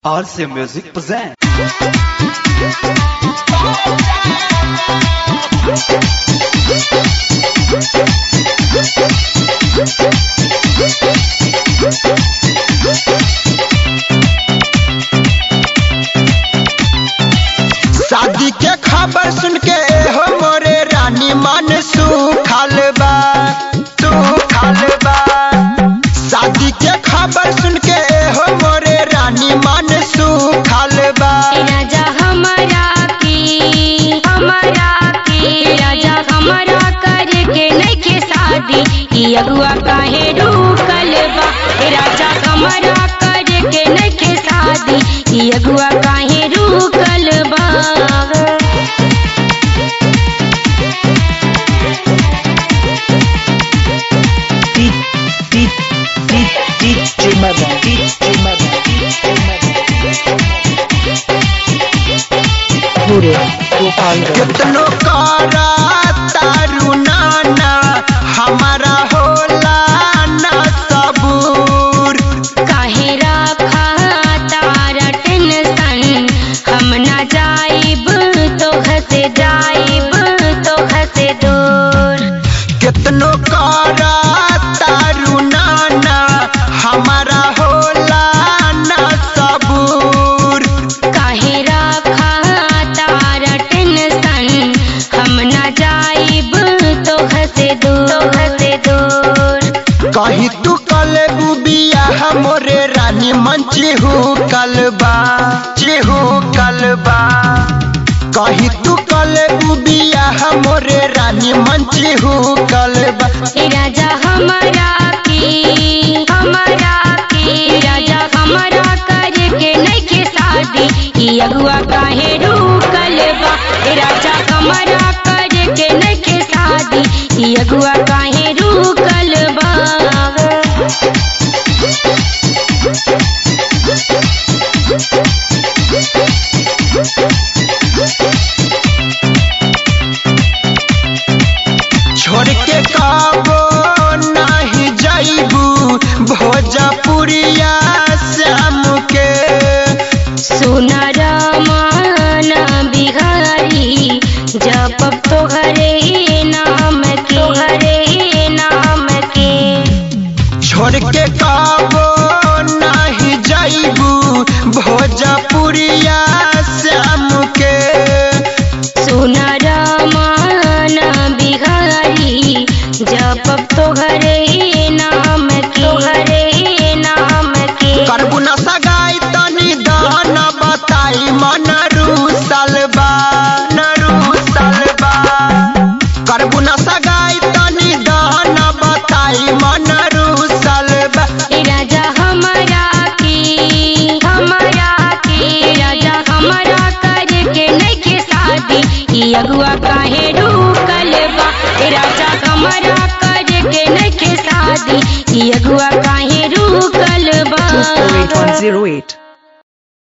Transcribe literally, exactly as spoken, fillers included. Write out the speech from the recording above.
R C Music presents. शादी के खबर सुन के हो मोरे रानी मन सुखल बा सुखल बा। शादी के खबर सुन के हो मोरे रानी मन सुखल बा। राजा हमारा की हमारा की राजा हमारा करके नहीं के शादी ई अगुआ काहे रुकल बा। राजा हमारा करके नहीं के शादी ई अगुआ काहे रुकल बा। कितनो करा तारू नाना हमारा होला ना सबूर। काहे रखा तारा टेंशन हम ना जाइब तो हसे जाइब तो हसे दूर। कितनो करा तारू नाना हमारा होला ना सबूर। काहे रखा तारा टेंशन हम ना जाइब तो हसे दूर तो हसे दूर। कहीं तू कल बुबिया मोरे रानी मन चिहू कलबा चिहू कलबा। कहीं तू कल बुबिया मोरे रानी मन चिहू कलबा। राजा हमारा की हमारा की राजा हमारा करके नहीं के शादी ई अगुआ काहे रुकल बा। राजा हमारा करके नहीं के शादी ई अगुआ काहे रुकल बा। छोड़ के काबो नहीं जाइबू भोजपुरिया श्याम के। सुना रमान बिहारी जप तोहरे नाम के तोहरे नाम के। छोड़ के काबो नहीं जाइबू भोजपुरिया श्याम के। सुना रमान बिहारी जप तोहरे नाम के तोहरे नाम के। करबू न सगाई तनी दान बताई मन रूसल बा न रूसल बा। करबू न सगाई तनी दान बताई मन रूसल बा। राजा हमारा की हमारा की राजा हमारा करके नहीं के शादी ई अगुआ काहे रुकल बा। राजा हमारा करके नहीं के शादी ई अगुआ काहे रुकल बा। two four eight one zero eight